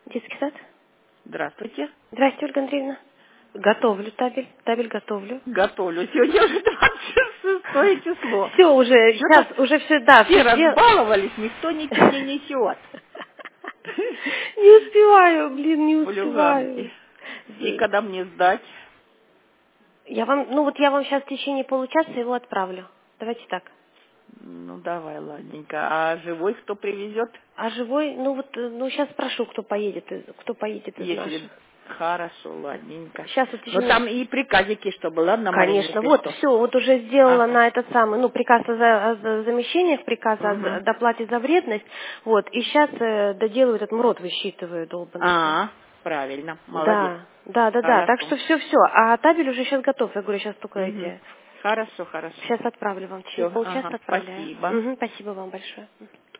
Детский сад? Здравствуйте. Здрасте, Ольга Андреевна. Готовлю табель. Табель готовлю. Готовлю. Сегодня уже 26 число. Все уже, Что-то сейчас уже все, да. все Все разбаловались, никто ничего не несет. Не успеваю, блин, не Хулиганки. успеваю. И когда мне сдать? Я вам сейчас в течение получаса его отправлю. Давайте так. Ну, давай, ладненько. А живой кто привезет? А живой, сейчас спрошу, кто поедет из Если... наших. Хорошо, ладненько. Сейчас в Но течение... там и приказики, чтобы, ладно, Марине, Конечно, если вот что. все, вот уже сделала Ага. на этот самый, приказ о замещениях, приказ о Угу. доплате за вредность, вот, и сейчас доделаю этот МРОД, высчитываю долбанный. Правильно, молодец. Да, так Хорошо. что все, а табель уже сейчас готов, я говорю, сейчас только Угу. эти, Хорошо, хорошо. сейчас отправлю вам, через Все, полчаса отправляю. спасибо. Спасибо вам большое.